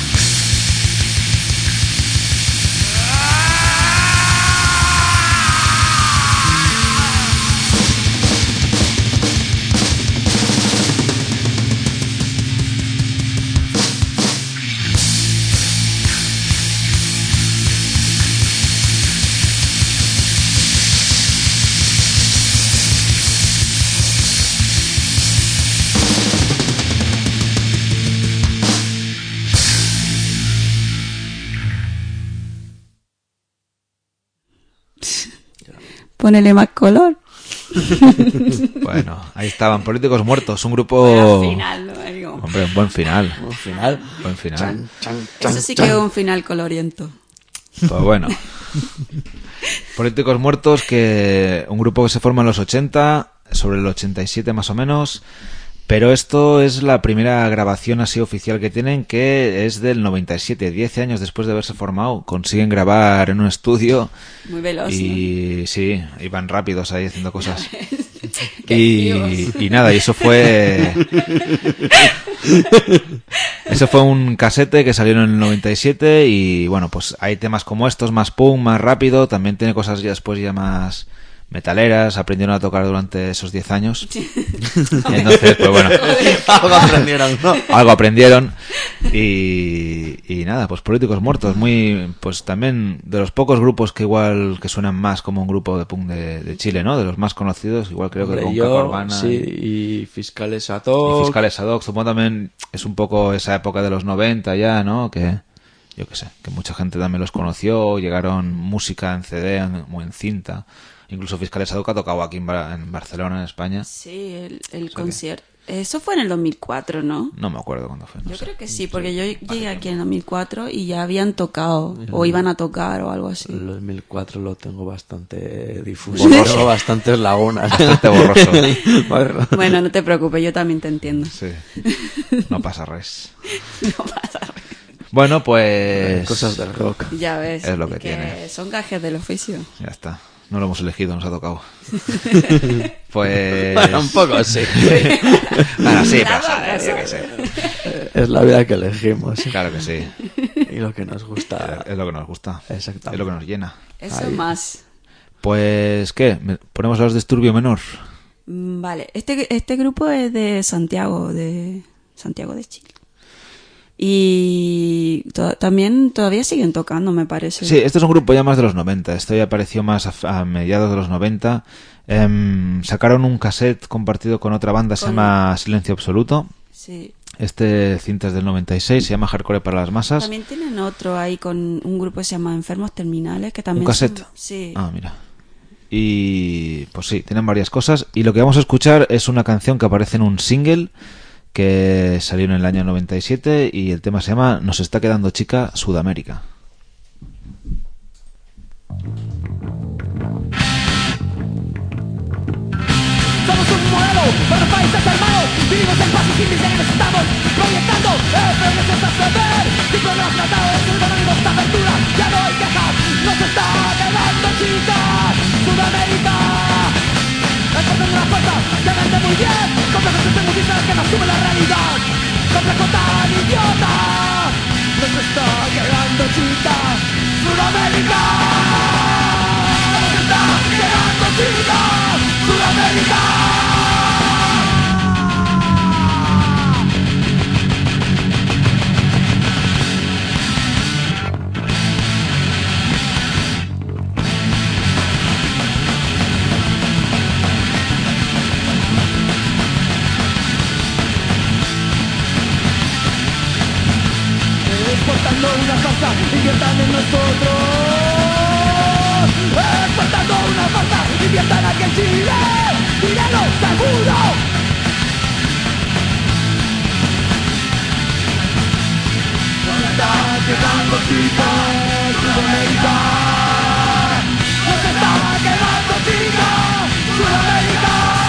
Ponele más color. Bueno, ahí estaban, Políticos Muertos, un grupo... Al final, ¿no? Ahí como- Hombre, un buen final. Al final. Buen final. Chan, chan, Eso chan, sí chan. que es un final coloriento. Pues bueno. Políticos Muertos, que un grupo que se forma en los 80, sobre el 87 más o menos, pero esto es la primera grabación así oficial que tienen, que es del 97, 10 años después de haberse formado, consiguen grabar en un estudio Muy veloz. y sí, iban rápidos ahí haciendo cosas. Qué Y nada, y eso fue un casete que salió en el 97 y bueno, pues hay temas como estos, más punk, más rápido, también tiene cosas ya después ya más metaleras, aprendieron a tocar durante esos 10 años. Entonces, pues bueno, Algo aprendieron, ¿no? algo aprendieron y nada, pues Políticos Muertos, muy, pues también de los pocos grupos que igual que suenan más como un grupo de punk de Chile, ¿no? De los más conocidos, igual creo que Hombre, con yo, Capa Urbana sí, y Fiscales a y todos. Fiscales Ad Hoc, supongo también es un poco esa época de los 90 ya, ¿no? Que yo qué sé, que mucha gente también los conoció, llegaron música en CD o en cinta. Incluso Fiscales Ad Hoc ha tocado aquí en Barcelona, en España. Sí, el concierto. Eso fue en el 2004, ¿no? No me acuerdo cuándo fue. No Yo sé. creo que sí, porque yo llegué aquí en 2004 y ya habían tocado, o iban a tocar o algo así. El 2004 lo tengo bastante difuso. Tengo bastantes lagunas. Bastante borroso. Bueno, Bueno, no te preocupes, yo también te entiendo. Sí. No pasa res. No pasa nada. Bueno, pues... cosas del rock. Ya ves. Es lo que tiene. Son gajes del oficio. Ya está. No lo hemos elegido, nos ha tocado. Pues... Bueno, un poco sí. Bueno, sí, La pero boca, yo qué sé. Es la vida que elegimos. Claro que sí. Y lo que nos gusta. Es lo que nos gusta. Exactamente. Es lo que nos llena. Eso Ahí. más. Pues, ¿qué? ¿Ponemos los Disturbio Menor? Vale, este grupo es de Santiago de Chile. Y también todavía siguen tocando, me parece. Sí, este es un grupo ya más de los 90. Esto ya apareció más a mediados de los 90. Sacaron un cassette compartido con otra banda, se llama Silencio Absoluto. Sí. Este cinta es del 96, se llama Hardcore para las masas. También tienen otro ahí con un grupo que se llama Enfermos Terminales, que también ¿Un cassette? son- sí. Ah, mira. Y pues sí, tienen varias cosas. Y lo que vamos a escuchar es una canción que aparece en un single que salió en el año 97 y el tema se llama Nos está quedando chica Sudamérica. Somos un modelo para países hermanos. Vivimos en paz y sin miseria y nos estamos proyectando el progreso hasta ceder. Sin problemas tratados, el económicos esta apertura. Ya no hay quejas, nos está quedando chica Sudamérica. Exportando una fuerza, se vende muy bien. Complejos extremistas que no asumen la realidad. Complejo tan idiota. Nos está quedando chica Sudamérica. Nos está quedando chica Sudamérica. Exportando una farsa, inviertan en nosotros. Exportando una farsa, inviertan aquí en Chile. dinero seguro. Nos está quedando chica Sudamérica. Nos está quedando chica Sudamérica.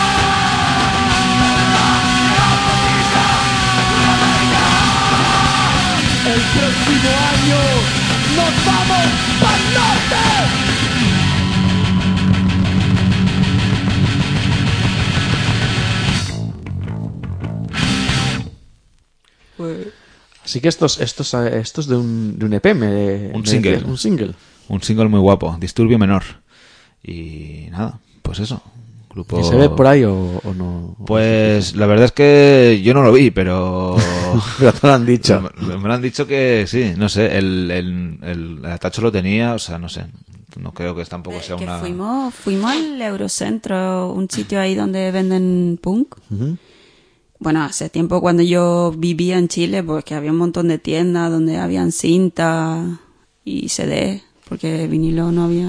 El próximo año nos vamos para el norte. Así que estos de un EP, Un single. decías, un single. Un single muy guapo, Disturbio Menor. Y nada, pues eso. Grupo... ¿Y se ve por ahí o no? Pues la verdad es que yo no lo vi, pero... Pero te lo han dicho. Me lo han dicho que sí, no sé, el atacho lo tenía, o sea, no sé. No creo que tampoco sea Que una... fuimos al Eurocentro, un sitio ahí donde venden punk. Ujú. Bueno, hace tiempo cuando yo vivía en Chile, pues que había un montón de tiendas donde habían cinta y CD, porque vinilo no había.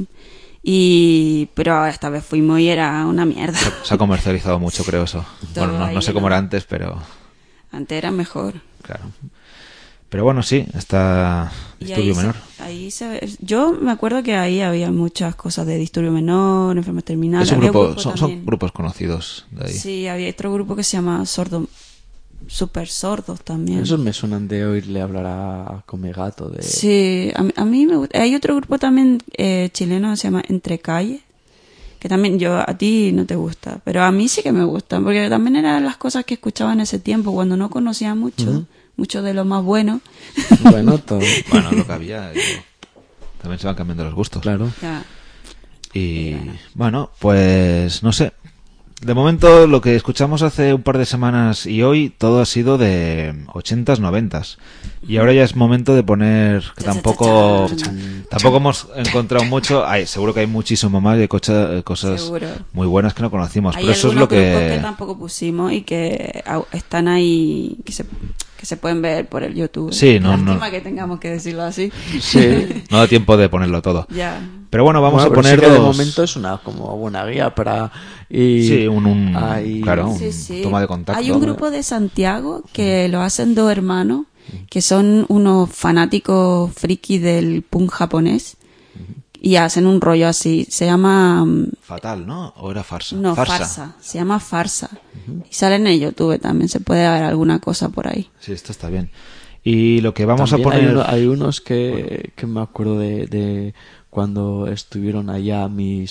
Pero esta vez fuimos y era una mierda. Se ha comercializado mucho, creo eso. Todo Bueno, no sé ahí, cómo ¿no? era antes, pero... Antes era mejor. Claro. Pero bueno, sí, está Y Disturbio Menor. ahí se ve. Yo me acuerdo que ahí había muchas cosas de Disturbio Menor, enfermedad terminal. Es un había grupo, son también. grupos conocidos de ahí. Sí, había otro grupo que se llama Sordo, Super Sordos también. Esos me suenan de oírle hablar a Comegato de... Sí, a mí me gusta. Hay otro grupo también chileno que se llama Entre Calles, que también a ti no te gusta, pero a mí sí que me gustan, porque también eran las cosas que escuchaba en ese tiempo, cuando no conocía mucho de lo más bueno. Bueno, todo. Bueno, lo que había. También se van cambiando los gustos. Claro. Ya. Y bueno, pues no sé. De momento lo que escuchamos hace un par de semanas y hoy todo ha sido de 80s, 90s. Y ahora ya es momento de poner que tampoco hemos encontrado mucho. Seguro que hay muchísimo más y hay cosas Seguro. muy buenas que no conocimos. Hay Pero eso es algunos lo grupos que... que tampoco pusimos y que están ahí, que se pueden ver por el YouTube. Sí, no. Lástima que tengamos que decirlo así. Sí. No da tiempo de ponerlo todo. Ya. Pero bueno, vamos Bueno, a pero poner sí que de dos... momento es una como buena guía para ir... Sí, ahí- claro, un Sí, sí. toma de contacto. Hay un grupo de Santiago que lo hacen dos hermanos que son unos fanáticos frikis del punk japonés y hacen un rollo así. Se llama... Fatal, ¿no? ¿O era farsa? No, farsa. Se llama Farsa. Y salen en YouTube también. Se puede ver alguna cosa por ahí. Sí, esto está bien. Y lo que vamos También a poner... hay unos que me acuerdo de cuando estuvieron allá mi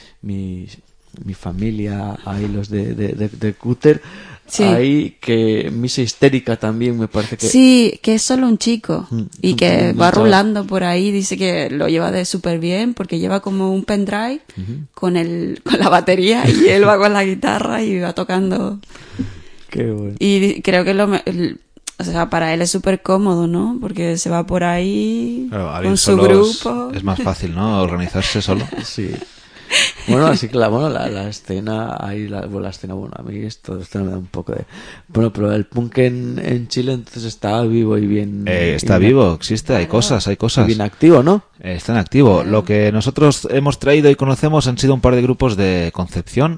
familia, ahí los de Cúter, Sí. ahí que Misa Histérica también me parece que... Sí, que es solo un chico y que Un va chaval. rulando por ahí. Dice que lo lleva de súper bien porque lleva como un pendrive con la batería y él va con la guitarra y va tocando. Qué bueno. Y creo que o sea, para él es súper cómodo, ¿no? Porque se va por ahí Claro, alguien con su solo grupo. es más fácil, ¿no? Organizarse solo. Sí. Bueno, así que la escena, ahí la escena, bueno, a mí esto me da un poco de... Bueno, pero el punk en Chile entonces está vivo y bien... Está y vivo, existe, hay cosas. bien activo, ¿no? Está en activo. Lo que nosotros hemos traído y conocemos han sido un par de grupos de Concepción.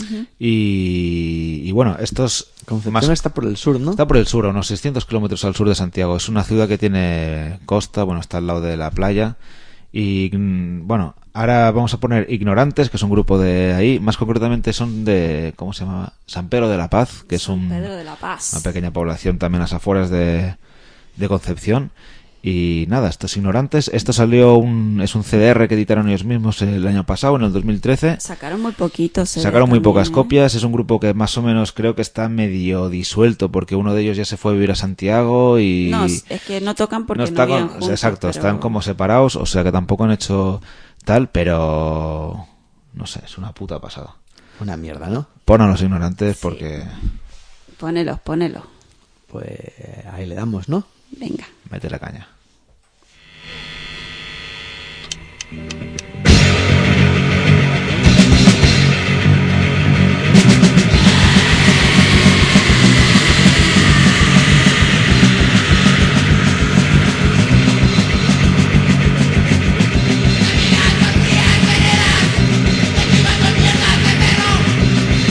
Y bueno, estos... Concepción está por el sur, ¿no? Está por el sur, a unos 600 kilómetros al sur de Santiago. Es una ciudad que tiene costa, bueno, está al lado de la playa. Y bueno, ahora vamos a poner Ignorantes, que es un grupo de ahí. Más concretamente son de, ¿cómo se llama? San Pedro de la Paz, que es Pedro de la Paz. una pequeña población también a las afueras de Concepción. Y nada, estos Ignorantes. Esto salió es un CDR que editaron ellos mismos el año pasado, en el 2013. Sacaron muy poquitos. Sacaron muy pocas ¿eh? copias. Es un grupo que más o menos creo que está medio disuelto, porque uno de ellos ya se fue a vivir a Santiago y... No, es que no tocan porque no, está viven juntos, exacto, pero- están como separados, o sea que tampoco han hecho tal, pero... No sé, es una puta pasada. Una mierda, ¿no? Pon a los Ignorantes porque... Pónelos. Pues ahí le damos, ¿no? Venga. Mete la caña. Mierda,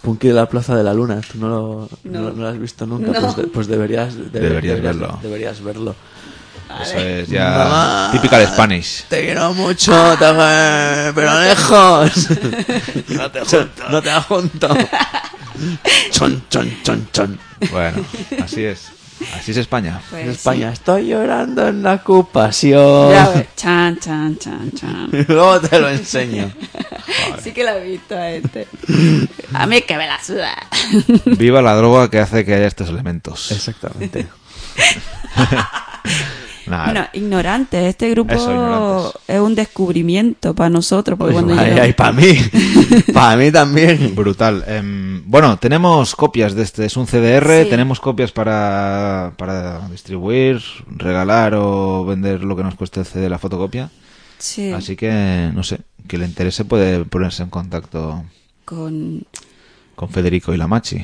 Punky de la Plaza de la Luna. Tú no lo has visto nunca. No. Pues deberías verlo. Deberías verlo. Eso es ya Mamá, típica de Spanish. Te quiero mucho, pero lejos. No te junto. Chon, chon, chon, chon. Bueno, así es. Así es España. Pues En España estoy llorando en la ocupación. Ya ves. Chan, chan, chan, chan. Y luego te lo enseño. Sí que lo he visto a este. A mí que me la suda. Viva la droga que hace que haya estos elementos. Exactamente. Nada. Bueno, Ignorantes. Este grupo Eso, Ignorantes. es un descubrimiento para nosotros. Porque cuando Ay, llegamos- para mí. Para mí también. Brutal. Bueno, tenemos copias de este. Es un CDR. Sí. Tenemos copias para distribuir, regalar o vender lo que nos cueste el CD de la fotocopia. Sí, Así que, no sé, que le interese puede ponerse en contacto con... con Federico y la Machi.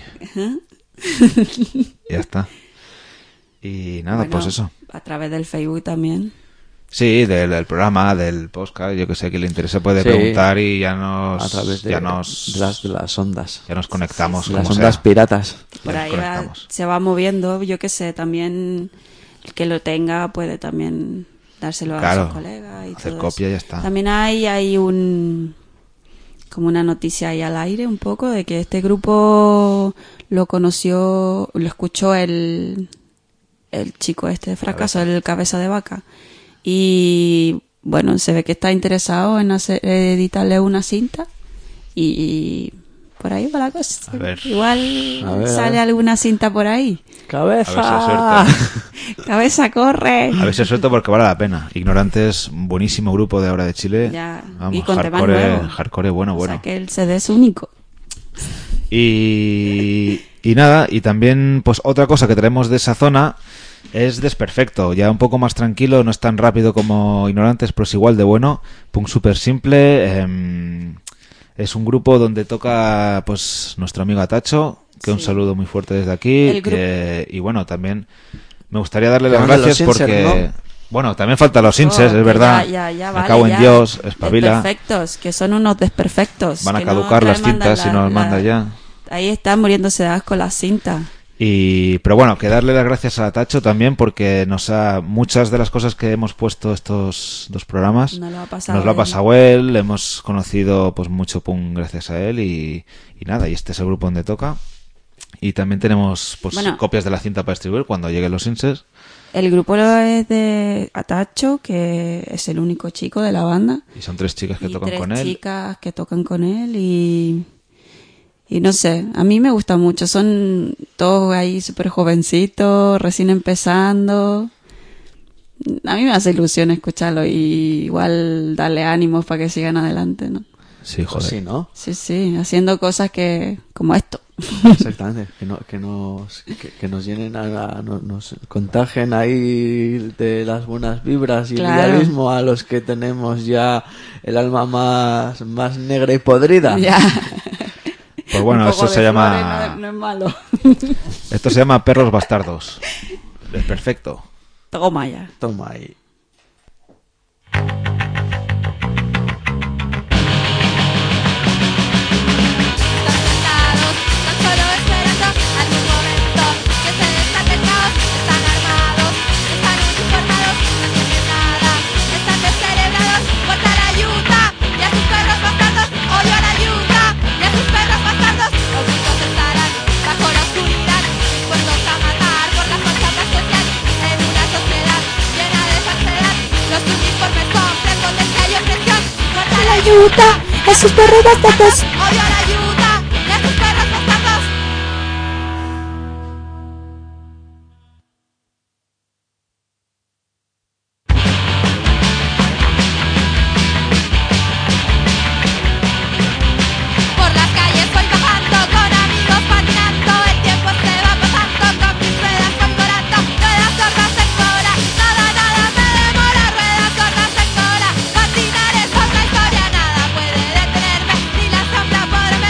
Ya está. Y nada, bueno, pues eso. A través del Facebook también. Sí, del programa, del podcast, yo que sé, que le interese puede Sí. preguntar y ya nos... A través de las ondas. Ya nos conectamos. De las como ondas sea. piratas. Por Ya ahí nos conectamos. se va moviendo, yo que sé, también el que lo tenga puede también dárselo a Claro, sus colegas y hacer todo copia y eso. ya está. También hay como una noticia ahí al aire un poco de que este grupo lo escuchó el chico este de Fracaso, el Cabeza de Vaca. Y bueno, se ve que está interesado en editarle una cinta y por ahí va la cosa. A ver. Igual A ver, sale alguna cinta por ahí. ¡Cabeza! A ver si Cabeza, corre. A ver si es suelto porque vale la pena. Ignorantes, buenísimo grupo de ahora de Chile. Ya, Vamos, y con temas hardcore, nuevos. hardcore, bueno, O bueno. sea que el CD es único. Y nada, y también pues otra cosa que traemos de esa zona es Desperfecto, ya un poco más tranquilo, no es tan rápido como Ignorantes, pero es igual de bueno, punk súper simple, es un grupo donde toca pues nuestro amigo Atacho, que un Sí. saludo muy fuerte desde aquí, El grupo- y bueno, también me gustaría darle Que las van los gracias Inser, porque... ¿no? Bueno, también faltan los Inses, Oh, es verdad. Ya, Me vale, cago en ya. Dios, espabila. Desperfectos, que son unos desperfectos. Van a que caducar no las mandan cintas si no las manda ya. Ahí están muriéndose de asco las cintas. Pero bueno, que darle las gracias a Tacho también porque muchas de las cosas que hemos puesto estos dos programas Nos lo ha pasado nos lo ha él. pasado él, hemos conocido pues mucho punk gracias a él y nada, y este es el grupo donde toca. Y también tenemos pues Bueno. copias de la cinta para distribuir cuando lleguen los Inses. El grupo es de Atacho, que es el único chico de la banda. Y son 3 chicas que Y tocan 3 con él. chicas que tocan con él y no sé, a mí me gusta mucho. Son todos ahí súper jovencitos, recién empezando. A mí me hace ilusión escucharlo y igual darle ánimos para que sigan adelante, ¿no? Sí, joder. Sí, ¿no? Sí, haciendo cosas como esto. Exactamente. Que nos llenen, nos contagien ahí de las buenas vibras y Claro. el idealismo a los que tenemos ya el alma más negra y podrida. Ya. Pues bueno, Un poco eso se de llama flores no es malo. esto se llama Perros Bastardos. Perfecto. Toma ya. Toma ahí. Sentados, tan solo esperando algún momento que se desate el caos. Están armados, están uniformados, no entienden nada, están descerebrados. Muerta la yuta y a sus perros bastardos, odio a la yuta y a sus perros bastardos. Ocultos estarán bajo la oscuridad, dispuestos a matar por la falsa paz social. En una sociedad llena de falsedad, los uniformes son prepotencia y opresión. Muerta la yuta y a sus perros bastardos, odio a la yuta y a sus perros bastardos. Por las calles voy bajando con amigos patinando. El tiempo se va pasando con mis ruedas voy volando. Ruedas cortas en cola, nada me demora. Ruedas cortas en cola, patinar es otra historia. Nada puede detenerme, ni la sombra podrá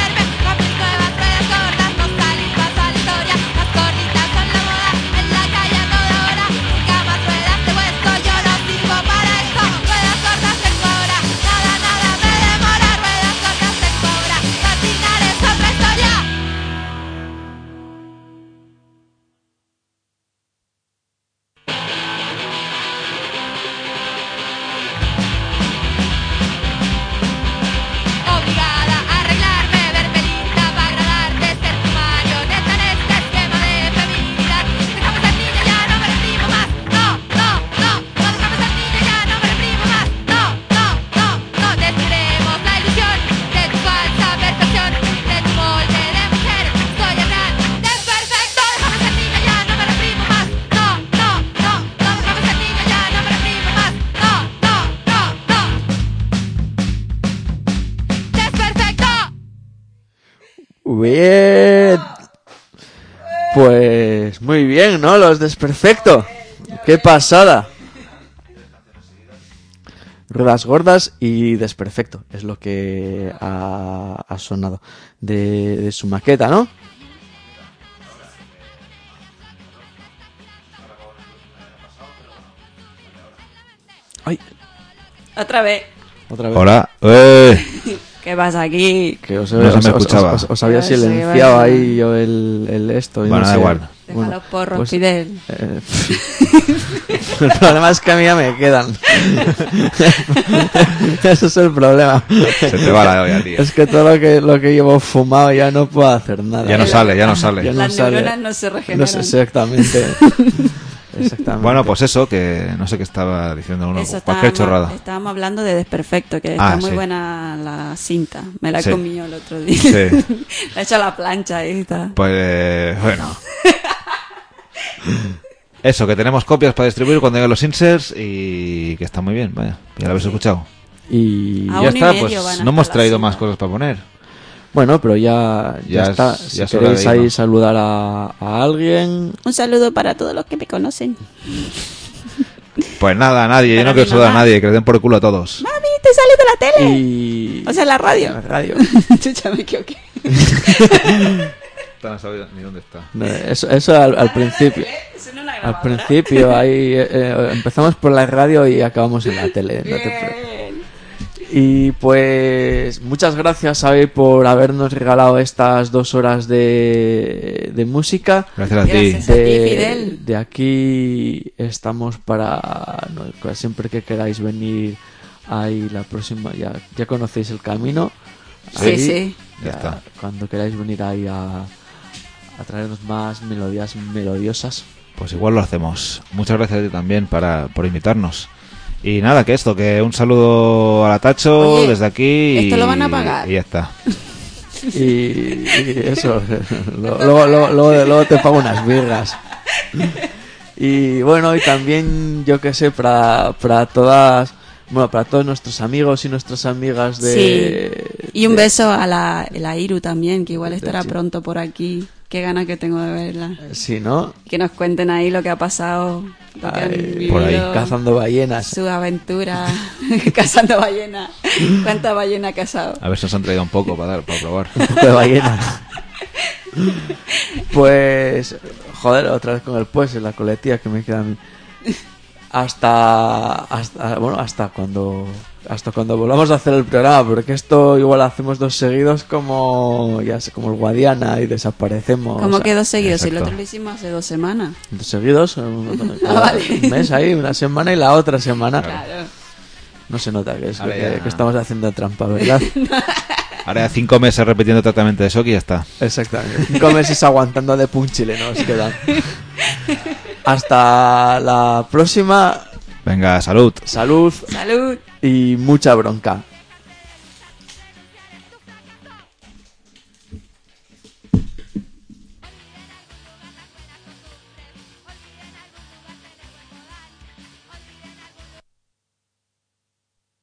Bien. Pues muy bien, ¿no? Los Desperfecto. ¡Qué pasada! Ruedas gordas y Desperfecto. Es lo que ha sonado de su maqueta, ¿no? ¡Ay! Otra vez. Otra vez. Hola. ¿Qué pasa aquí? Que os No se me escuchaba. os había Ya sé, silenciado vaya. ahí yo el esto. Y Bueno, no da sé. igual. Deja Bueno, los porros, pues, Fidel. El problema es que a mí ya me quedan. Ese es el problema. Se te va la olla, tío. Es que todo lo que llevo fumado ya no puedo hacer nada. Ya no sale, ya no sale. Ya no Las sale. neuronas no se regeneran. No sé exactamente. Exactamente. Bueno, pues eso, que no sé qué estaba diciendo uno. Eso Cualquier chorrada. estábamos hablando de Desperfecto, que Ah, está muy sí. buena la cinta. Me la he Sí. comido el otro día. Sí. La he hecho a la plancha y está. Pues bueno. Eso, que tenemos copias para distribuir cuando lleguen los inserts y que está muy bien, vaya. Ya lo habéis escuchado. Y A Ya uno y está, medio pues van no hemos hasta la traído cima. más cosas para poner. bueno, pero ya Ya está. es- Si ya es hora queréis de ahí irnos. saludar a alguien. Un saludo para todos los que me conocen. Pues nada, nadie. Yo Para no quiero mi saludar a mamá. nadie, que le den por el culo a todos. ¡Mami, te sales de la tele! Y. O sea, en la radio. en la radio. Chucha, me equivoqué. No sabía ni dónde está. No, eso al principio. ¿Es una Al grabadora? principio, ahí empezamos por la radio y acabamos en la tele. no te preocupes. Bien. Y pues muchas gracias, Xavi, por habernos regalado estas 2 horas de música. Gracias a ti. Gracias. A ti, Fidel. De aquí estamos para siempre que queráis venir ahí la próxima, ya conocéis el camino. Sí, Ahí, sí. Ya está. Cuando queráis venir ahí a traernos más melodías melodiosas. Pues igual lo hacemos. Muchas gracias a ti también por invitarnos. Y nada, que un saludo a la Tacho Oye, desde aquí. ¿esto lo van a pagar? Y ya está. Y eso, luego te pago unas birras. Y bueno, y también, yo que sé, para todas, bueno, para todos nuestros amigos y nuestras amigas de... Sí. Y un de- beso a la Iru también, que igual estará sí. pronto por aquí. Qué ganas que tengo de verla. Sí, ¿no? Que nos cuenten ahí lo que ha pasado, lo que han Ahí, vivido, por ahí, cazando ballenas. su aventura, cazando ballena. ¿Cuánta ballena ha cazado? A ver si nos han traído un poco para probar. Un poco de ballena. Pues, joder, otra vez con el pues en la coletilla que me queda a mí. Hasta cuando volvamos a hacer el programa, porque esto igual hacemos 2 seguidos como como el Guadiana y desaparecemos. ¿Cómo quedó seguido? Si el exacto. otro lo hicimos hace 2 semanas. 2 seguidos, vale. un mes ahí, una semana y la otra semana. Claro. No se nota que Ahora ya. que estamos haciendo trampa, ¿verdad? Ahora ya 5 meses repitiendo tratamiento de shock y ya está. Exactamente. 5 meses aguantando de punchile nos quedan. Hasta la próxima. Venga, salud. Salud Salud. y mucha bronca.